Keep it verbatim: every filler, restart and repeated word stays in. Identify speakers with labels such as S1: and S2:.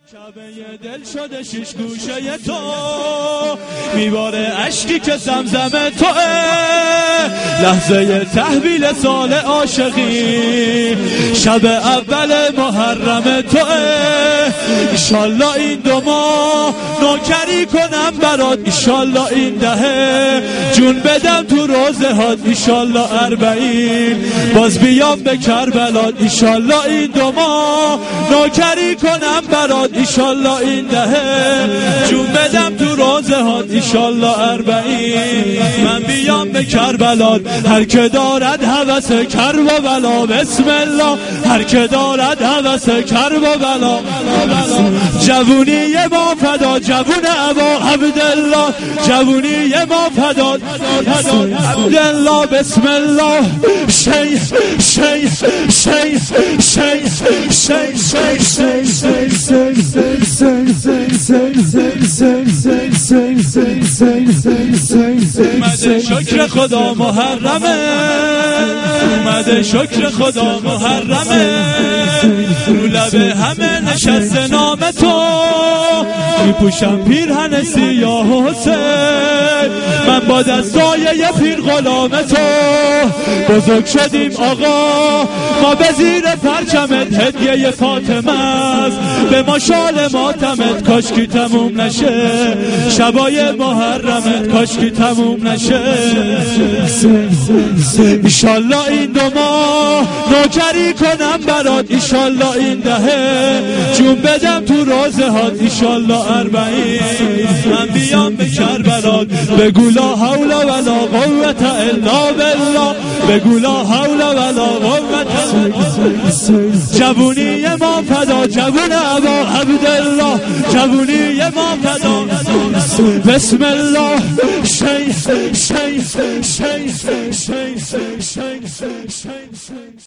S1: کعبه دل شده شش گوشه تو، میباره اشکی که زمزم توه، لحظه تحویل سال عاشقی، شب اول محرم توه. ایشالله این دو ماه نوکری کنم برات، ایشالله این دهه جون بدم تو روزه هات، ایشالله اربعین باز بیام به کربلات، ایشالله این دو ماه نوکری کنم برات، ایشالله این دهه جون بدم تو روزه هات، ایشالله اربعین من بیام به کربلات. هر که دارد هوس کرب و بلا، بسم الله. هر که دارد هوس کرب و بلا، جوونی ما فدا، جوون ابا عبدالله، جوونی ما فدا عبدالله. بسم الله. شی شی شی شی شی شی اومده شکر خدا محرمه، اومده شکر خدا محرمه، رو لبه همه نشسته نام تو، میپوشم پیرهن سیاه حسین، من با دستای یه پیر غلام تو بزرگ شدیم آقا، ما به زیر پرچمت هدیه فاطمه است، به ما شال ماتمت کاشکی تموم نشه، شبای محرمت کاشکی تموم نشه. ایشالله این دو ماه نوکری کنم برات، ایشالله این دهه جون بدم تو روزه هات، ایشالله اربعین من بیام به کربلات. بگو لا حول ولا قوة الا بالله، بگو لا حول ولا قوة. جوونی ما فدا، جوون ابا عبدالله، جوونی ما فدا. بسم الله. شی شی شی شی شی شی